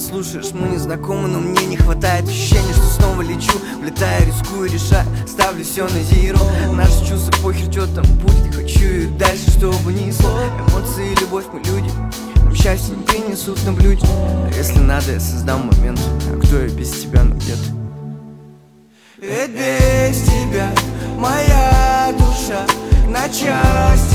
слушаешь, мы не знакомы, но мне не хватает ощущения, что снова лечу, влетаю, рискую, решаю, ставлю все на зеро. Наши чувства похер, что там будет, хочу и дальше, чтобы несло. Эмоции и любовь, мы люди, нам счастье не принесут на блюде. А если надо, я создам момент, а кто я без тебя, ну где ты? Ведь без тебя моя душа на части